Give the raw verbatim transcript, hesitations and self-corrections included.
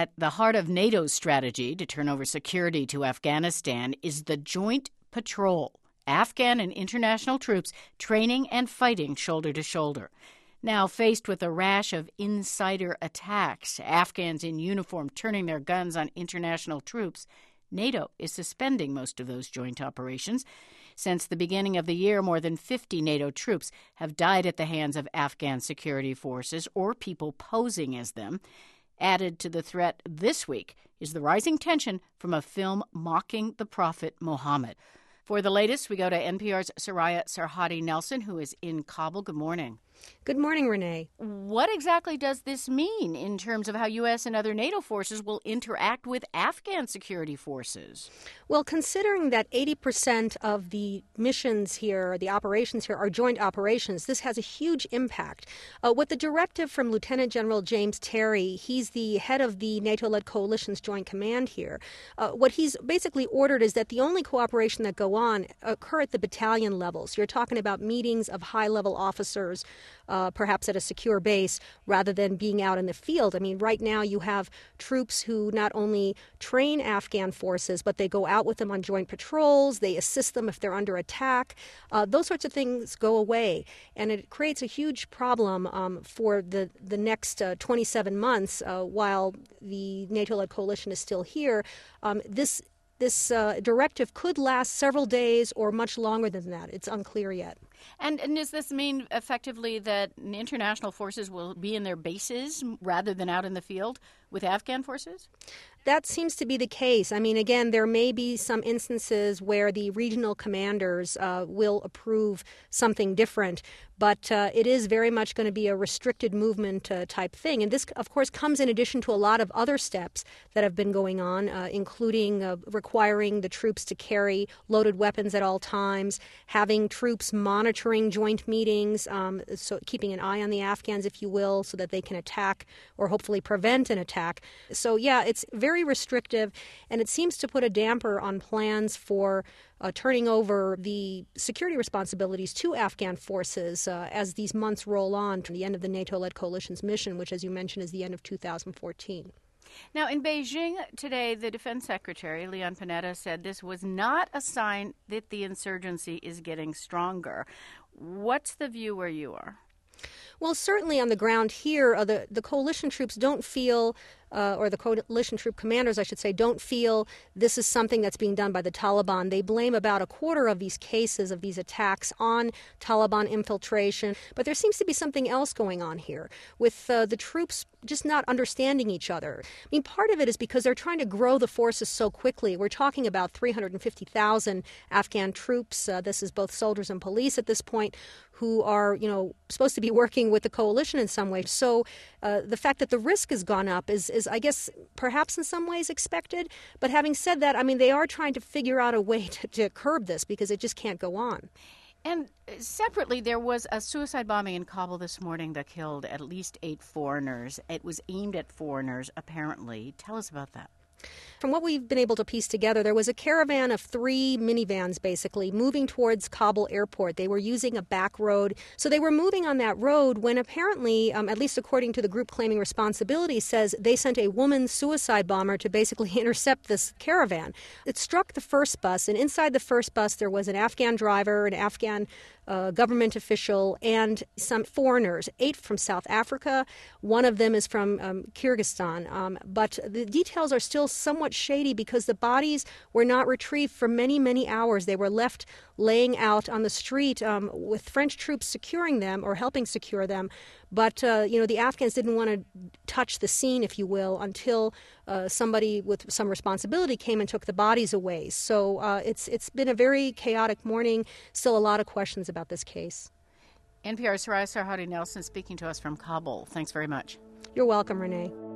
At the heart of NATO's strategy to turn over security to Afghanistan is the Joint Patrol, Afghan and international troops training and fighting shoulder to shoulder. Now faced with a rash of insider attacks, Afghans in uniform turning their guns on international troops, NATO is suspending most of those joint operations. Since the beginning of the year, more than fifty NATO troops have died at the hands of Afghan security forces or people posing as them. Added to the threat this week is the rising tension from a film mocking the Prophet Muhammad. For the latest, we go to N P R's Soraya Sarhadi Nelson, who is in Kabul. Good morning. Good morning, Renee. What exactly does this mean in terms of how U S and other NATO forces will interact with Afghan security forces? Well, considering that eighty percent of the missions here, the operations here, are joint operations, this has a huge impact. Uh, with the directive from Lieutenant General James Terry, he's the head of the NATO-led coalition's Joint Command here. Uh, what he's basically ordered is that the only cooperation that go on occur at the battalion levels. You're talking about meetings of high-level officers, Uh, perhaps at a secure base, rather than being out in the field. I mean, right now you have troops who not only train Afghan forces, but they go out with them on joint patrols, they assist them if they're under attack. Uh, those sorts of things go away, and it creates a huge problem um, for the, the next uh, twenty-seven months uh, while the NATO-led coalition is still here. Um, this This uh, directive could last several days or much longer than that. It's unclear yet. And, and does this mean effectively that international forces will be in their bases rather than out in the field with Afghan forces? That seems to be the case. I mean, again, there may be some instances where the regional commanders uh, will approve something different, but uh, it is very much going to be a restricted movement uh, type thing. And this, of course, comes in addition to a lot of other steps that have been going on, uh, including uh, requiring the troops to carry loaded weapons at all times, having troops monitoring joint meetings, um, so keeping an eye on the Afghans, if you will, so that they can attack or hopefully prevent an attack. So, yeah, it's very very restrictive, and it seems to put a damper on plans for uh, turning over the security responsibilities to Afghan forces uh, as these months roll on to the end of the NATO-led coalition's mission, which, as you mentioned, is the end of two thousand fourteen. Now, in Beijing today, the Defense Secretary, Leon Panetta, said this was not a sign that the insurgency is getting stronger. What's the view where you are? Well, certainly on the ground here, uh, the, the coalition troops don't feel, uh, or the coalition troop commanders, I should say, don't feel this is something that's being done by the Taliban. They blame about a quarter of these cases of these attacks on Taliban infiltration. But there seems to be something else going on here with uh, the troops just not understanding each other. I mean, part of it is because they're trying to grow the forces so quickly. We're talking about three hundred fifty thousand Afghan troops. Uh, this is both soldiers and police at this point who are, you know, supposed to be working with the coalition in some way. So uh, the fact that the risk has gone up is, is, I guess, perhaps in some ways expected. But having said that, I mean, they are trying to figure out a way to, to curb this because it just can't go on. And separately, there was a suicide bombing in Kabul this morning that killed at least eight foreigners. It was aimed at foreigners, apparently. Tell us about that. From what we've been able to piece together, there was a caravan of three minivans, basically, moving towards Kabul airport. They were using a back road. So they were moving on that road when apparently, um, at least according to the group claiming responsibility, says they sent a woman suicide bomber to basically intercept this caravan. It struck the first bus, and inside the first bus there was an Afghan driver, an Afghan uh, government official, and some foreigners, eight from South Africa. One of them is from um, Kyrgyzstan. Um, but the details are still somewhat shady because the bodies were not retrieved for many, many hours. They were left laying out on the street um, with French troops securing them or helping secure them. But, uh, you know, the Afghans didn't want to touch the scene, if you will, until uh, somebody with some responsibility came and took the bodies away. So uh, it's it's been a very chaotic morning. Still a lot of questions about this case. N P R's Soraya Sarhadi Nelson speaking to us from Kabul. Thanks very much. You're welcome, Renee.